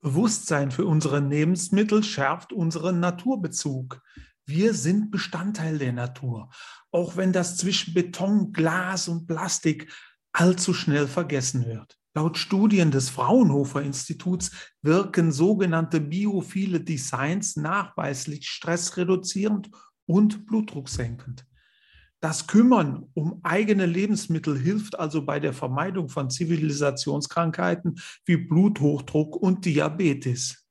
Bewusstsein für unsere Lebensmittel schärft unseren Naturbezug. Wir sind Bestandteil der Natur, auch wenn das zwischen Beton, Glas und Plastik allzu schnell vergessen wird. Laut Studien des Fraunhofer Instituts wirken sogenannte biophile Designs nachweislich stressreduzierend und blutdrucksenkend. Das Kümmern um eigene Lebensmittel hilft also bei der Vermeidung von Zivilisationskrankheiten wie Bluthochdruck und Diabetes.